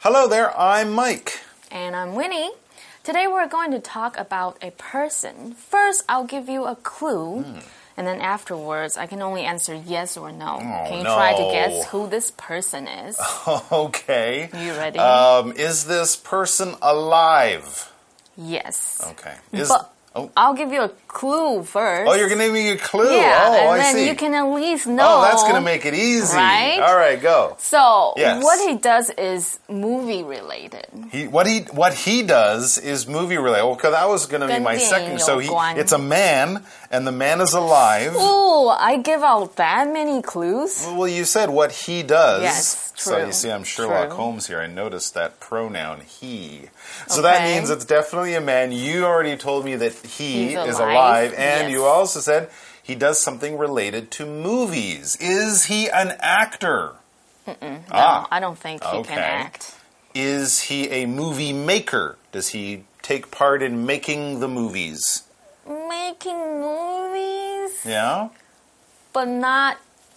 Hello there, I'm Mike. And I'm Winnie. Today we're going to talk about a person. First, I'll give you a clue, and then afterwards, I can only answer yes or no. Can you try to guess who this person is? Okay. You ready? Is this person alive? Yes. Okay. I'll give you a clue first. Oh, you're going to give me a clue? Yeah, oh, and I see. then you can at least know. Oh, that's going to make it easy. Right? All right, go. So, Yes. what he does is movie related. What he does is movie related. Well, because that was going to be my second. So it's a man, and the man is alive. Ooh, I give out that many clues? Well, you said what he does. Yes, true. So you see, I'm Sherlock True. Holmes here. I noticed that pronoun he. So that means it's definitely a man. You already told me that he is alive, and you also said he does something related to movies. Is he an actor? No, I don't think he can act. Is he a movie maker? Does he take part in making the movies? Making movies? Yeah. But not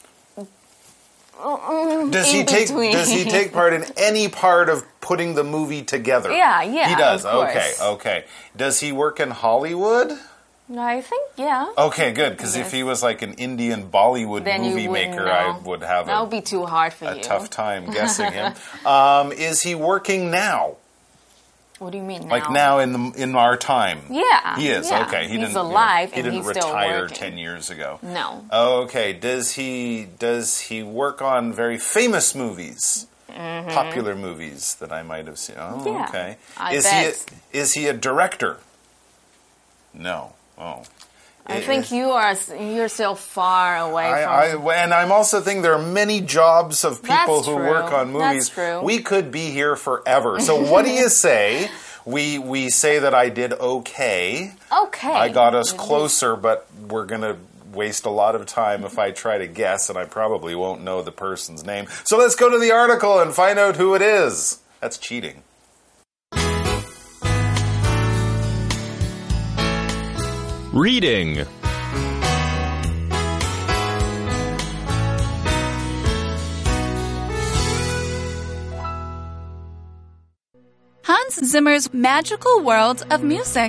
Does he take part in any part of putting the movie together? Yeah, He does. Of course. Okay. Does he work in Hollywood? I think, yeah. Okay, good. Because if he was like an Indian Bollywood Then movie maker, I would have that would be too hard for you. a tough time guessing him. Is he working now? What do you mean now? Like now in our time? Yeah. He is. Yeah. Okay. He's alive he and didn't he's still retire working. 10 years ago. No. Okay. Does he work on very famous movies? Popular movies that I might have seen. Oh, Yeah, okay. I bet. Is he a director? No. Oh. I think you're still far away from... And I'm also thinking there are many jobs of people who work on movies. That's true. We could be here forever. So what do you say? We say that I did okay. Okay. I got us closer, but we're going to waste a lot of time if I try to guess, and I probably won't know the person's name. So let's go to the article and find out who it is. That's cheating. Reading. Hans Zimmer's magical world of music.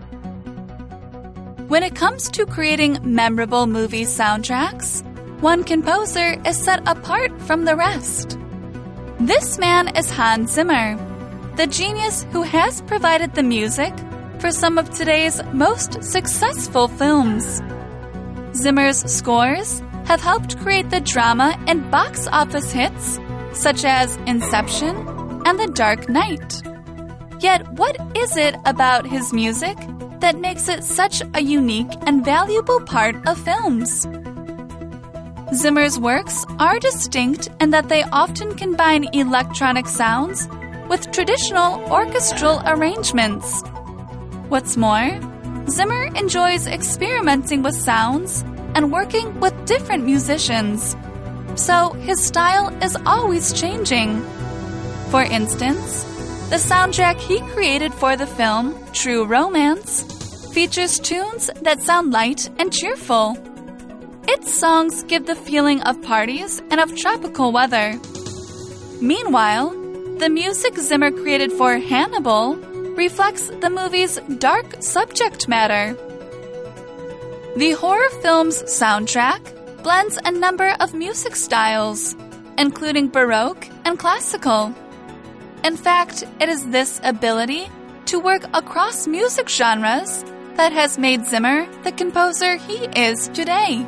When it comes to creating memorable movie soundtracks, one composer is set apart from the rest. This man is Hans Zimmer, the genius who has provided the music for some of today's most successful films. Zimmer's scores have helped create the drama and box office hits such as Inception and The Dark Knight. Yet, what is it about his music that makes it such a unique and valuable part of films? Zimmer's works are distinct in that they often combine electronic sounds with traditional orchestral arrangements. What's more, Zimmer enjoys experimenting with sounds and working with different musicians, so his style is always changing. For instance, the soundtrack he created for the film True Romance features tunes that sound light and cheerful. Its songs give the feeling of parties and of tropical weather. Meanwhile, the music Zimmer created for Hannibal reflects the movie's dark subject matter. The horror film's soundtrack blends a number of music styles, including Baroque and classical. In fact, it is this ability to work across music genres that has made Zimmer the composer he is today.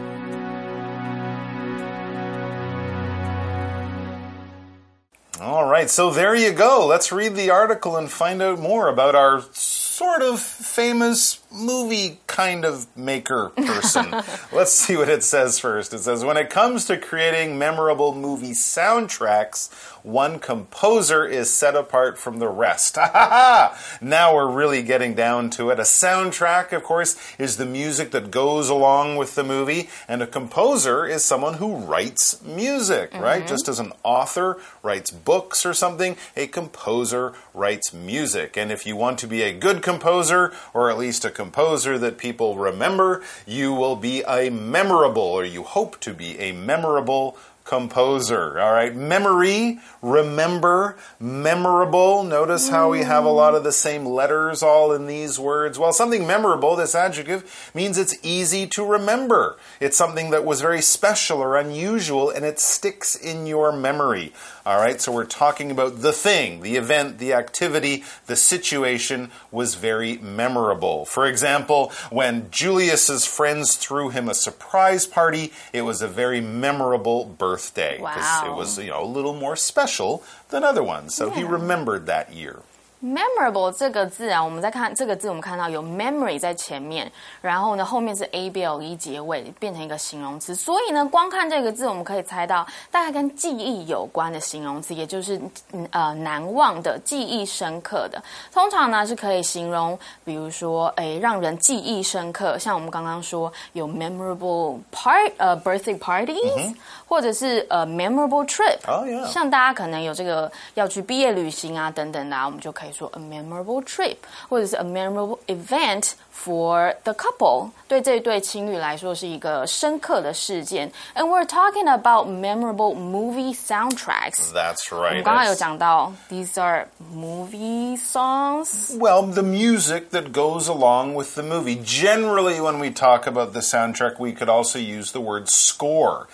All right, so there you go. Let's read the article and find out more about our sort of famous movie kind of maker person. Let's see what it says first. It says, when it comes to creating memorable movie soundtracks, one composer is set apart from the rest. Now we're really getting down to it. A soundtrack, of course, is the music that goes along with the movie, and a composer is someone who writes music, right? Just as an author writes books or something, a composer writes music. And if you want to be a good composer, or at least a composer that people remember, you will be a memorable, or you hope to be a memorable composer. All right. Memory, remember, memorable. Notice how we have a lot of the same letters all in these words. Well, something memorable, this adjective, means it's easy to remember. It's something that was very special or unusual, and it sticks in your memory. All right. So we're talking about the thing, the event, the activity, the situation was very memorable. For example, when Julius's friends threw him a surprise party, it was a very memorable birthday. Because it was, a little more special than other ones. So he remembered that year. Memorable 这个字啊，我们在看这个字，我们看到有 memory 在前面，然后呢后面是 able 结尾，变成一个形容词。所以呢，光看这个字，我们可以猜到大概跟记忆有关的形容词，也就是难忘的、记忆深刻的。通常呢是可以形容，比如说让人记忆深刻，像我们刚刚说有 memorable birthday parties，或者是memorable trip。像大家可能有这个要去毕业旅行啊等等的啊，我们就可以说 a memorable trip， 或者是 a memorable event for the couple， 对这对情侣来说是一个深刻的事件。And we're talking about memorable movie soundtracks. That's right. 我们刚刚有讲到 these are movie songs. Well, the music that goes along with the movie. Generally, when we talk about the soundtrack, we could also use the word score.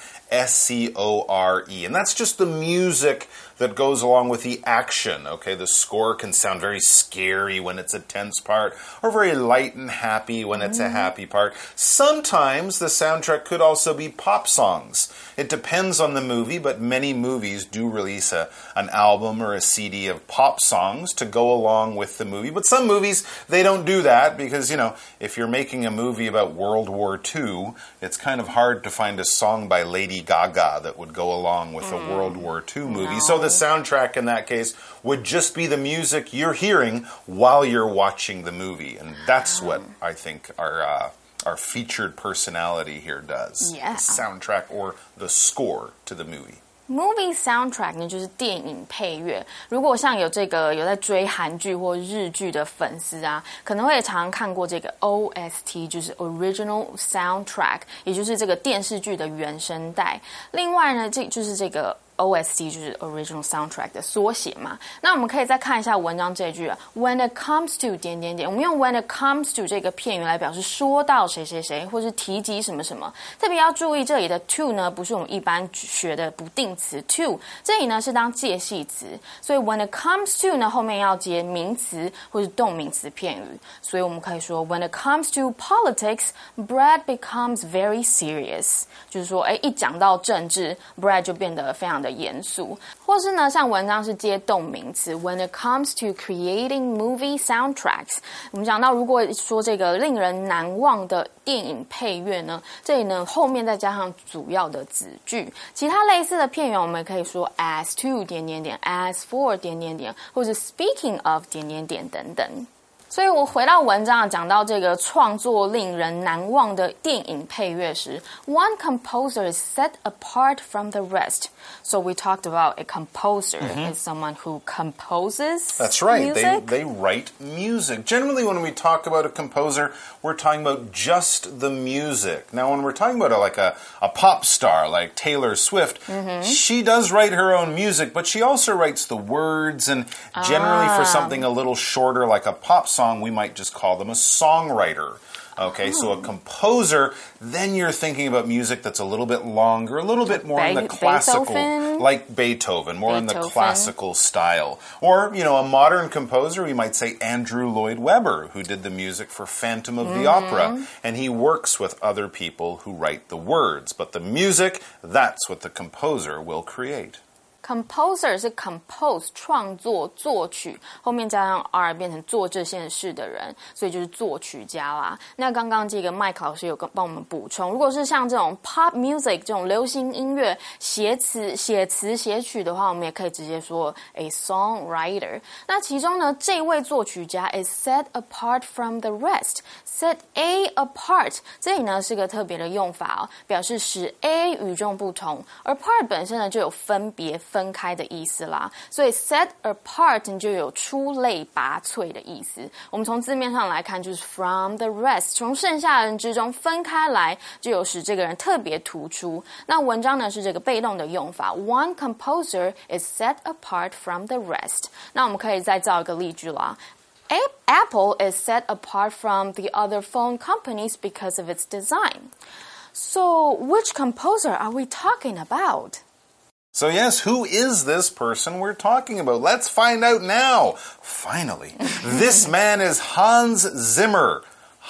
S-C-O-R-E. And that's just the music that goes along with the action. Okay, the score can sound very scary when it's a tense part, or very light and happy when it's a happy part. Sometimes the soundtrack could also be pop songs. It depends on the movie, but many movies do release an album or a CD of pop songs to go along with the movie. But some movies, they don't do that because, if you're making a movie about World War II, it's kind of hard to find a song by Lady Gaga that would go along with a World War II movie. No. So the soundtrack in that case would just be the music you're hearing while you're watching the movie. And that's what I think our featured personality here does. Yeah. The soundtrack or the score to the movie. Movie soundtrack 呢，就是电影配乐。如果像有在追韩剧或日剧的粉丝啊，可能会常常看过这个 OST， 就是 Original Soundtrack， 也就是这个电视剧的原声带。另外呢，就是这个OST 就是 Original Soundtrack 的缩写嘛。那我们可以再看一下文章这一句 When it comes to 点点点，我们用 When it comes to 这个片语来表示说到谁谁谁，或是提及什么什么。特别要注意这里的 to 呢，不是我们一般学的不定词 to， 这里呢是当介系词，所以 When it comes to 呢后面要接名词或是动名词片语。所以我们可以说 When it comes to politics, Brad becomes very serious， 就是说一讲到政治 ，Brad 就变得非常的严肃，或是呢，像文章是接动名词 ，When it comes to creating movie soundtracks， 我们讲到如果说这个令人难忘的电影配乐呢，这里呢后面再加上主要的子句，其他类似的片语我们可以说 as to 点点点 ，as for 点点点，或者 speaking of 点点点等等。所以我回到文章讲到这个创作令人难忘的电影配乐时 ，one composer is set apart from the rest. So we talked about a composer is someone who composes. That's right. Music. They write music. Generally, when we talk about a composer, we're talking about just the music. Now, when we're talking about a pop star like Taylor Swift, she does write her own music, but she also writes the words. And generally, for something a little shorter like a pop song, we might just call them a songwriter. Okay, so a composer, then you're thinking about music that's a little bit longer, a little bit more in the classical, Beethoven? like Beethoven, more in the classical style. Or, a modern composer, we might say Andrew Lloyd Webber, who did the music for Phantom of the Opera, and he works with other people who write the words. But the music, that's what the composer will create. Composer 是 compose 创作作曲，后面加上 r 变成做这件事的人，所以就是作曲家啦。那刚刚这个麦克老师有帮我们补充，如果是像这种 pop music 这种流行音乐写词写曲的话，我们也可以直接说 a songwriter。那其中呢，这位作曲家 is set apart from the rest。set A apart 这里呢是个特别的用法哦，表示使 A 与众不同，而 part 本身呢就有分别分开的意思啦。所以 set apart 就有出类拔萃的意思。我们从字面上来看，就是 from the rest， 从剩下人之中分开来，就有使这个人特别突出。那文章呢是这个被动的用法 ，One composer is set apart from the rest。那我们可以再造一个例句啦。Apple is set apart from the other phone companies because of its design. So, which composer are we talking about? So yes, who is this person we're talking about? Let's find out now. Finally, this man is Hans Zimmer.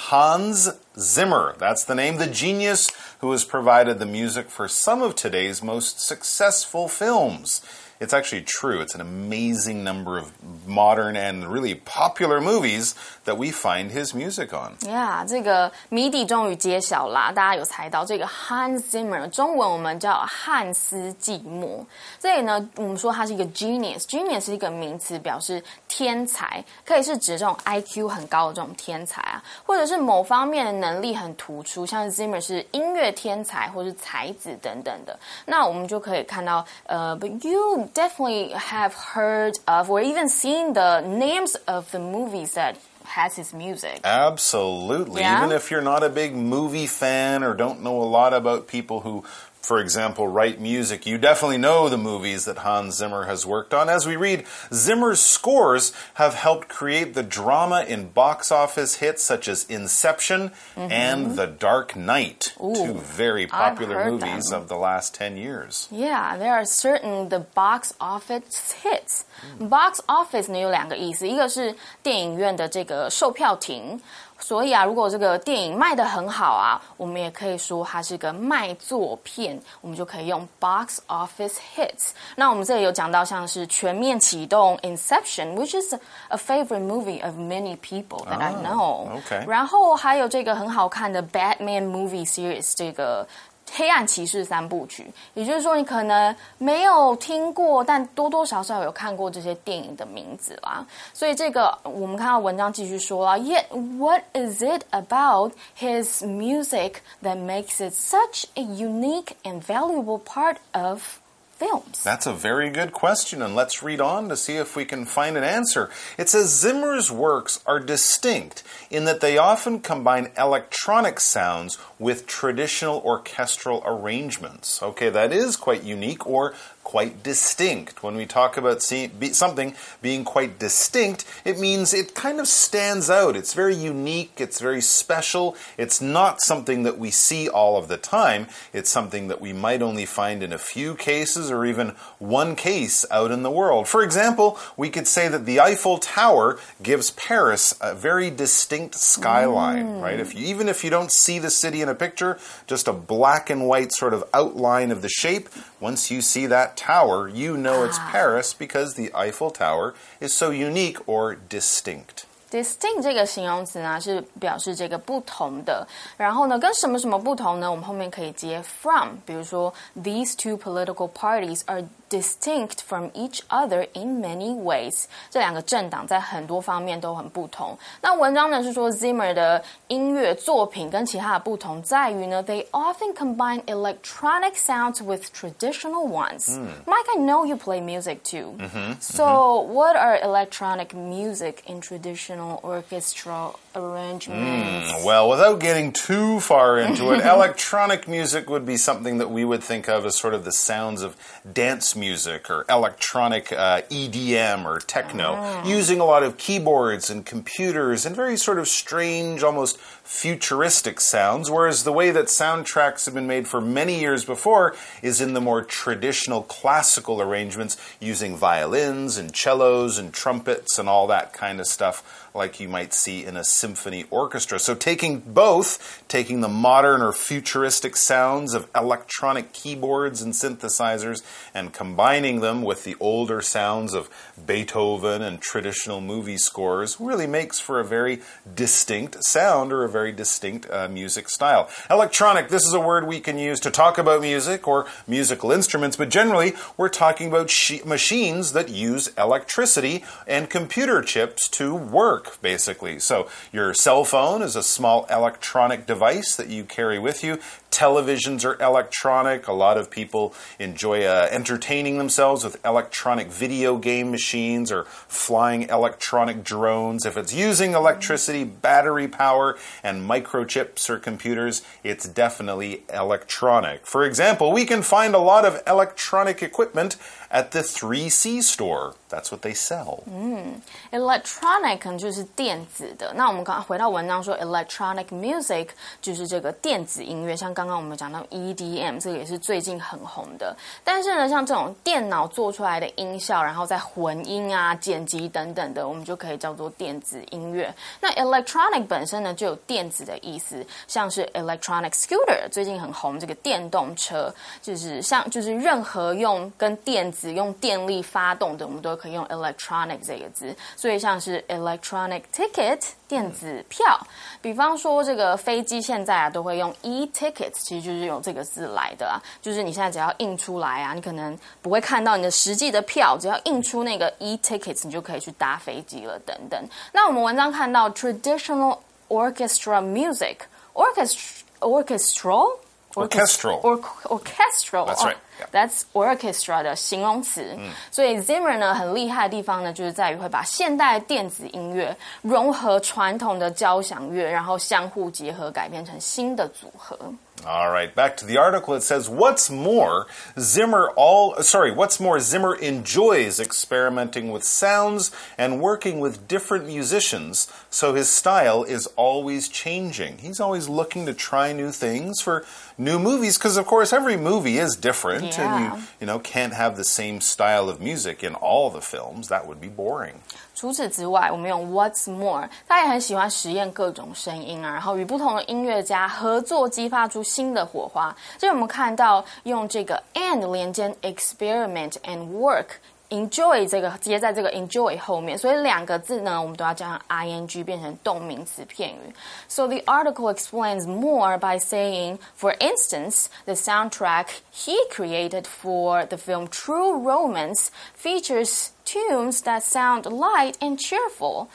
Hans Zimmer, that's the name, the genius who has provided the music for some of today's most successful films. It's actually true. It's an amazing number of modern and really popular movies that we find his music on. Yeah, 这个谜底终于揭晓啦！大家有猜到这个 Hans Zimmer， 中文我们叫汉斯季默。这里呢，我们说他是一个 genius 是一个名词，表示天才，可以是指这种 IQ 很高的这种天才啊，或者是某方面的能力很突出，像 Zimmer 是音乐天才或是才子等等的。那我们就可以看到，but you definitely have heard of or even seen the names of the movies that has his music. Absolutely. Yeah? Even if you're not a big movie fan or don't know a lot about people who, for example, write music, you definitely know the movies that Hans Zimmer has worked on. As we read, Zimmer's scores have helped create the drama in box office hits such as Inception and The Dark Knight, two very popular movies of the last 10 years. Yeah, there are certain the box office hits. Box office 呢有两个意思，一个是电影院的这个售票亭。所以啊，如果这个电影卖得很好啊，我们也可以说它是个卖座片，我们就可以用 box office hits。那我们这里有讲到像是全面启动 Inception, which is a favorite movie of many people that I know. Okay. 然后还有这个很好看的 Batman movie series 这个。黑暗骑士三部曲，也就是说，你可能没有听过，但多多少少有看过这些电影的名字啦。所以这个我们看到文章继续说了 ，Yet what is it about his music that makes it such a unique and valuable part of films? That's a very good question, and let's read on to see if we can find an answer. It says Zimmer's works are distinct in that they often combine electronic sounds with traditional orchestral arrangements. Okay, that is quite unique or quite distinct. When we talk about something being quite distinct, it means it kind of stands out. It's very unique. It's very special. It's not something that we see all of the time. It's something that we might only find in a few cases or even one case out in the world. For example, we could say that the Eiffel Tower gives Paris a very distinct skyline, right? Even if you don't see the city in a picture, just a black and white sort of outline of the shape, once you see that tower, you know it's Paris because the Eiffel Tower is so unique or distinct. Distinct 这个形容词呢，是表示这个不同的。然后呢，跟什么什么不同呢？我们后面可以接 from， 比如说 These two political parties are distinct from each other in many ways. 这两个政党在很多方面都很不同。那文章呢是说 Zimmer 的音乐作品跟其他的不同在于呢 ，They often combine electronic sounds with traditional ones. Mike, I know you play music too. So, what are electronic music in traditional orchestral arrangements? Well, without getting too far into it, electronic music would be something that we would think of as sort of the sounds of dance music or electronic EDM or techno, using a lot of keyboards and computers and very sort of strange, almost futuristic sounds, whereas the way that soundtracks have been made for many years before is in the more traditional classical arrangements using violins and cellos and trumpets and all that kind of stuff like you might see in a symphony orchestra. So taking the modern or futuristic sounds of electronic keyboards and synthesizers and combining them with the older sounds of Beethoven and traditional movie scores really makes for a very distinct sound or a very distinct music style. Electronic, this is a word we can use to talk about music or musical instruments, but generally we're talking about machines that use electricity and computer chips to work, basically. So your cell phone is a small electronic device that you carry with you, Televisions are electronic. A lot of people enjoy entertaining themselves with electronic video game machines or flying electronic drones. If it's using electricity, battery power, and microchips or computers, it's definitely electronic. For example, we can find a lot of electronic equipment at the 3C store. That's what they sell. Electronic 可能就是电子的。那我们刚回到文章说 electronic music 就是这个电子音乐，像刚刚我们讲到 EDM 这个也是最近很红的。但是呢，像这种电脑做出来的音效，然后再混音啊、剪辑等等的，我们就可以叫做电子音乐。那 electronic 本身呢就有电子的意思，像是 electronic scooter 最近很红这个电动车，就是任何用跟电子用电力发动的，我们都可以用 electronic 这个字。所以像是 electronic ticket 电子票，比方说这个飞机现在啊都会用 e-ticket， 其实就是用这个字来的啊，就是你现在只要印出来啊，你可能不会看到你的实际的票，只要印出那个 e-tickets， 你就可以去搭飞机了等等。那我们文章看到 traditional orchestra music orchestral. That's right. That's orchestra 的形容词。所以 Zimmer 呢很厉害的地方呢，就是在于会把现代电子音乐融合传统的交响乐，然后相互结合，改编成新的组合。 All right, back to the article. It says, what's more, Zimmer enjoys experimenting with sounds and working with different musicians, so his style is always changing. He's always looking to try new things for new movies, because of course every movie is different, and you can't have the same style of music in all the films. That would be boring. 除此之外，我们用 What's more， 他也很喜欢实验各种声音啊，然后与不同的音乐家合作，激发出新的火花。这里我们看到用这个 and 连接 experiment and work。Enjoy 这个接在这个 enjoy 后面，所以两个字呢，我们都要加上 ing 变成动名词片语。So the article explains more by saying, for instance, the soundtrack he created for the film True Romance features tunes that sound light and cheerful.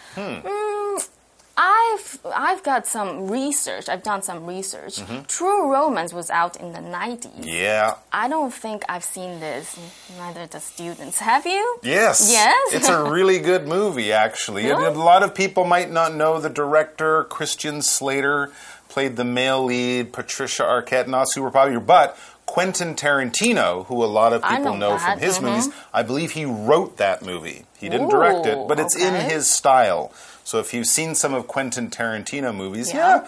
I've got some research. I've done some research. True Romance was out in the 90s. Yeah. I don't think I've seen this. Neither the students. Have you? Yes. Yes? It's a really good movie, actually. Really? A lot of people might not know the director. Christian Slater played the male lead. Patricia Arquette, not super popular, but Quentin Tarantino, who a lot of people know from his movies, I believe he wrote that movie. He didn't direct it, but it's in his style. So if you've seen some of Quentin Tarantino movies,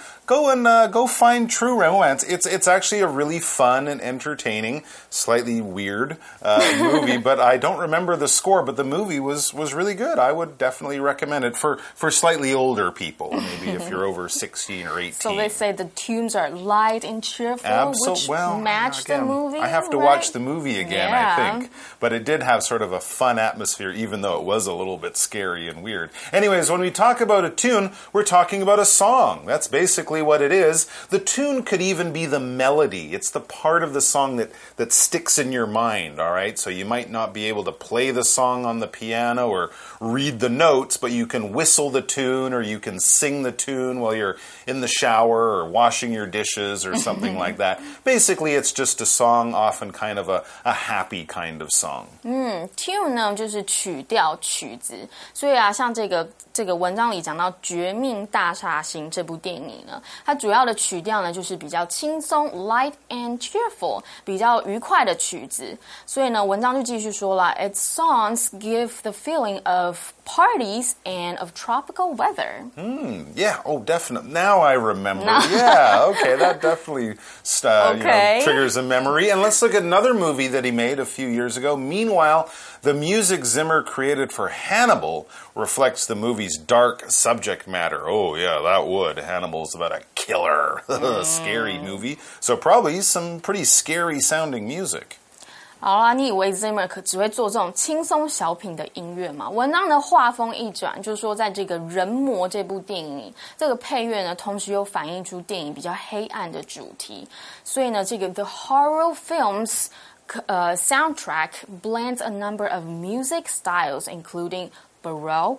go find True Romance. It's actually a really fun and entertaining, slightly weird movie, but I don't remember the score, but the movie was really good. I would definitely recommend it for slightly older people, maybe if you're over 16 or 18. So they say the tunes are light and cheerful, which match the movie, I have to watch the movie again, I think. But it did have sort of a fun atmosphere, even though it was a little bit scary and weird. Anyways, when we talk about a tune, we're talking about a song. That's basically what it is. The tune could even be the melody. It's the part of the song that sticks in your mind, all right? So you might not be able to play the song on the piano or read the notes, but you can whistle the tune or you can sing the tune while you're in the shower or washing your dishes or something like that. Basically, it's just a song, often kind of a happy kind of song. Tune 呢就是曲调、曲子，所以啊，像这个文章里讲到《绝命大厦型》这部电影呢，它主要的曲调呢就是比较轻松 （light and cheerful）， 比较愉快的曲子。所以呢，文章就继续说了 ，Its songs give the feeling of parties and of tropical weather. Yeah, oh, definitely. Now I remember. Yeah, okay, that definitely triggers a memory. And let's look at another movie that he made a few years ago. Meanwhile, the music Zimmer created for Hannibal reflects the movie's dark subject matter. Oh, yeah, that would. Hannibal's about a killer. Scary movie. So probably some pretty scary sounding music. 好啦，你以为 Zimmer 只会做这种轻松小品的音乐吗？文章的画风一转，就是说在这个《人魔》这部电影里，这个配乐呢，同时又反映出电影比较黑暗的主题。所以呢，这个 The Horror Films soundtrack blends a number of music styles, including Baroque,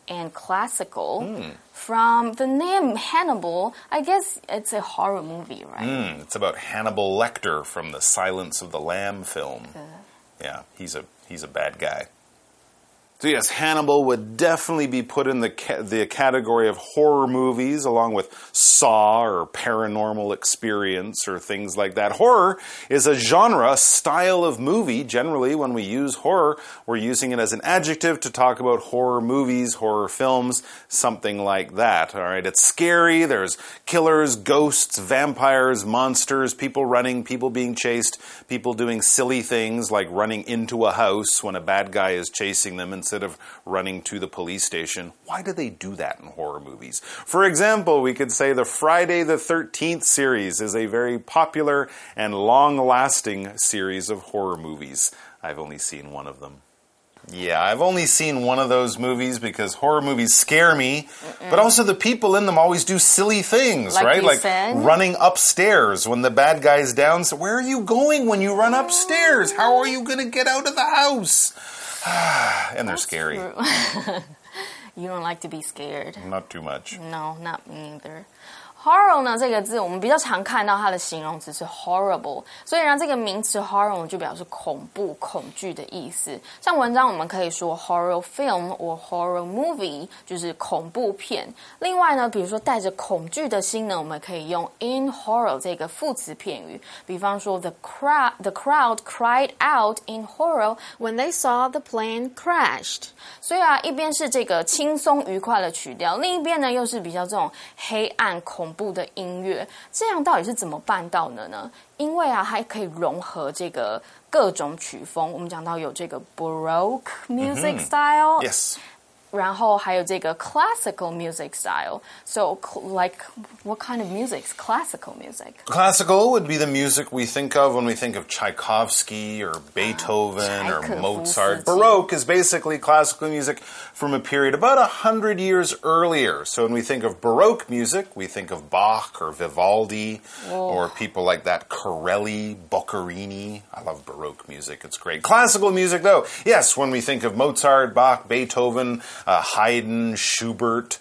and classical. From the name Hannibal, I guess it's a horror movie, right? It's about Hannibal Lecter from the Silence of the Lamb film. Yeah, he's a bad guy. So yes, Hannibal would definitely be put in the category of horror movies, along with Saw or Paranormal Experience or things like that. Horror is a genre, a style of movie. Generally, when we use horror, we're using it as an adjective to talk about horror movies, horror films, something like that. All right, it's scary. There's killers, ghosts, vampires, monsters, people running, people being chased, people doing silly things like running into a house when a bad guy is chasing them instead of running to the police station. Why do they do that in horror movies? For example, we could say the Friday the 13th series is a very popular and long-lasting series of horror movies. I've only seen one of them. Yeah, I've only seen one of those movies because horror movies scare me, but also the people in them always do silly things, right? Like running upstairs when the bad guy's down. So where are you going when you run upstairs? How are you going to get out of the house? And they're scary. You don't like to be scared. Not too much. No, not me either. Horror 呢这个字我们比较常看到它的形容词是 horrible， 所以呢这个名词 horror 就表示恐怖、恐惧的意思。像文章我们可以说 horror film or horror movie 就是恐怖片。另外呢，比如说带着恐惧的心呢，我们可以用 in horror 这个副词片语。比方说 the crowd cried out in horror when they saw the plane crashed。所以啊，一边是这个轻松愉快的曲调，另一边呢又是比较这种黑暗恐怖的音乐，这样到底是怎么办到的呢？因为啊，还可以融合这个各种曲风。我们讲到有这个 Baroque music style， Yes。 然后还有这个 classical music style. So, like, what kind of music is classical music? Classical would be the music we think of when we think of Tchaikovsky or Beethoven or Mozart. Baroque is basically classical music from a period about 100 years earlier. So when we think of Baroque music, we think of Bach or Vivaldi or people like that, Corelli, Boccherini. I love Baroque music. It's great. Classical music, though, yes, when we think of Mozart, Bach, Beethoven, Haydn, Schubert,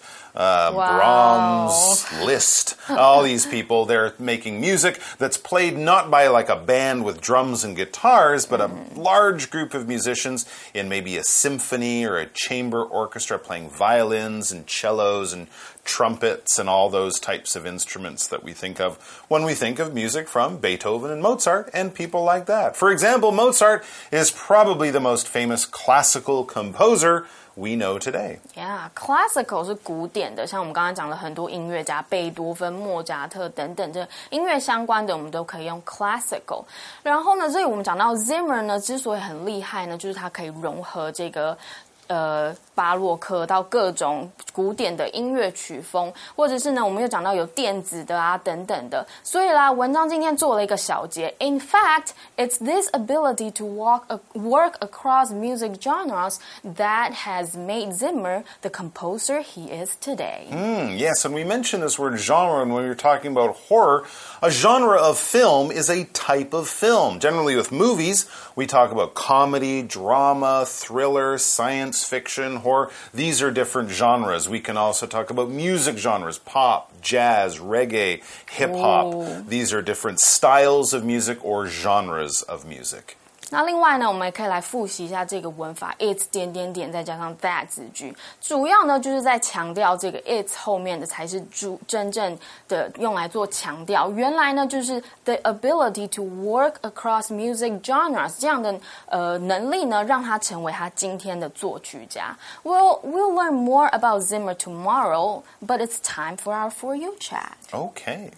Brahms, Liszt, all these people, they're making music that's played not by like a band with drums and guitars, but a large group of musicians in maybe a symphony or a chamber orchestra playing violins and cellos and trumpets and all those types of instruments that we think of when we think of music from Beethoven and Mozart and people like that. For example, Mozart is probably the most famous classical composer we know today. Yeah, classical 是古典的，像我们刚刚讲了很多音乐家，贝多芬、莫扎特等等，这音乐相关的我们都可以用 classical。然后呢，这里我们讲到 Zimmer 呢，之所以很厉害呢，就是它可以融合这个巴洛克到各种古典的音乐曲风，或者是呢，我们又讲到有电子的啊等等的，所以啦，文章今天做了一个小结。In fact, it's this ability to work across music genres that has made Zimmer the composer he is today. Yes, and we mentioned this word genre when we were talking about horror. A genre of film is a type of film. Generally with movies, we talk about comedy, drama, thriller, science fiction, horror. These are different genres. We can also talk about music genres, pop, jazz, reggae, hip-hop. These are different styles of music or genres of music. 那另外呢，我们也可以来复习一下这个文法 ，it's 点点点再加上 that 字句，主要呢就是在强调这个 it's 后面的才是真正的用来做强调。原来呢就是 the ability to work across music genres 这样的能力呢，让他成为他今天的作曲家。We'll learn more about Zimmer tomorrow, but it's time for our For You chat. Okay.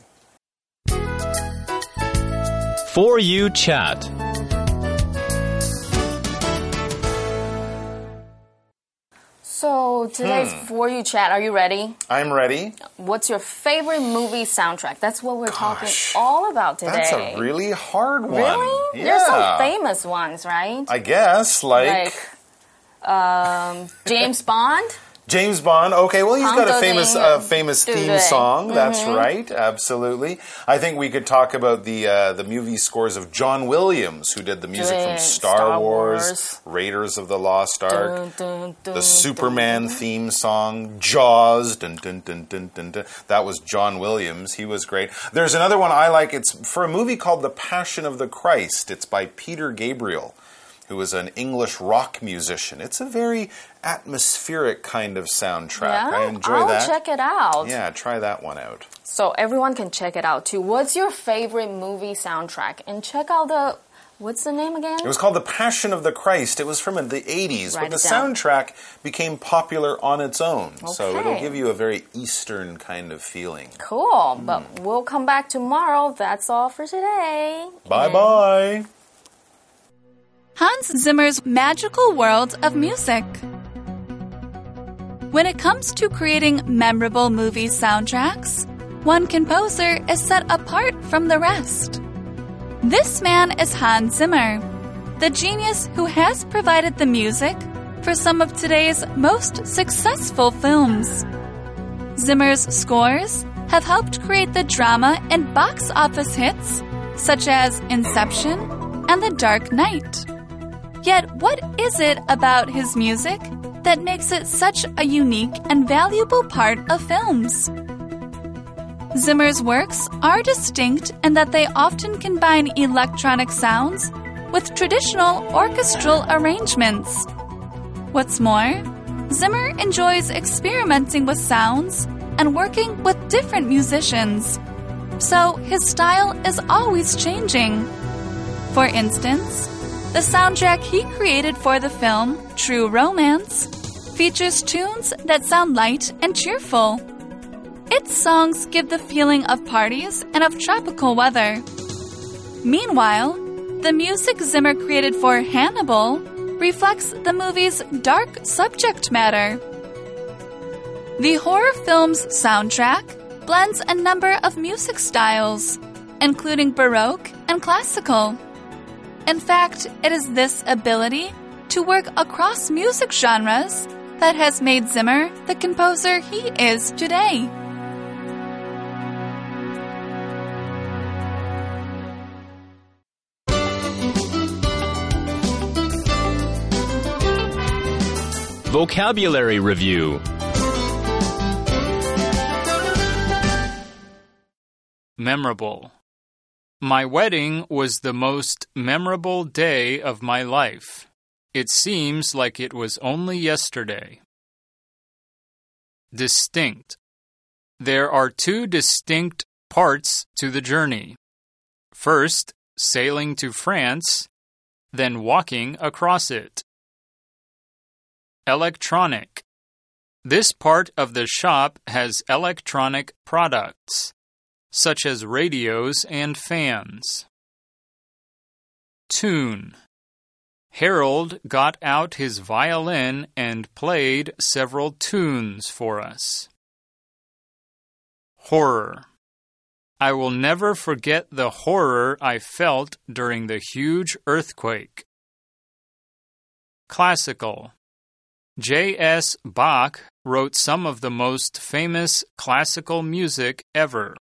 For You chat. So today's For You chat, are you ready? I'm ready. What's your favorite movie soundtrack? That's what we're talking all about today. That's a really hard one. Really? Yeah. There's some famous ones, right? I guess, like James Bond? James Bond. Okay, well, he's got a famous theme 对不对？ song. That's right. Absolutely. I think we could talk about the movie scores of John Williams, who did the music from Star Wars, Raiders of the Lost Ark, the Superman theme song, Jaws. Dun, dun, dun, dun, dun, dun. That was John Williams. He was great. There's another one I like. It's for a movie called The Passion of the Christ. It's by Peter Gabriel, who is an English rock musician. It's a very atmospheric kind of soundtrack. Yeah? I enjoy that. I'll check it out. Yeah, try that one out. So everyone can check it out too. What's your favorite movie soundtrack? And check out what's the name again? It was called The Passion of the Christ. It was from the 80s, but the soundtrack became popular on its own. Okay. So it'll give you a very Eastern kind of feeling. Cool. But we'll come back tomorrow. That's all for today. Bye-bye. Hans Zimmer's magical world of music. When it comes to creating memorable movie soundtracks, one composer is set apart from the rest. This man is Hans Zimmer, the genius who has provided the music for some of today's most successful films. Zimmer's scores have helped create the drama and box office hits such as Inception and The Dark Knight. Yet, what is it about his music that makes it such a unique and valuable part of films? Zimmer's works are distinct in that they often combine electronic sounds with traditional orchestral arrangements. What's more, Zimmer enjoys experimenting with sounds and working with different musicians, so his style is always changing. For instance, the soundtrack he created for the film True Romance features tunes that sound light and cheerful. Its songs give the feeling of parties and of tropical weather. Meanwhile, the music Zimmer created for Hannibal reflects the movie's dark subject matter. The horror film's soundtrack blends a number of music styles, including Baroque and classical. In fact, it is this ability to work across music genres that has made Zimmer the composer he is today. Vocabulary Review. Memorable. My wedding was the most memorable day of my life. It seems like it was only yesterday. Distinct. There are two distinct parts to the journey. First, sailing to France, then walking across it. Electronic. This part of the shop has electronic products, such as radios and fans. Tune. Harold got out his violin and played several tunes for us. Horror. I will never forget the horror I felt during the huge earthquake. Classical. J.S. Bach wrote some of the most famous classical music ever.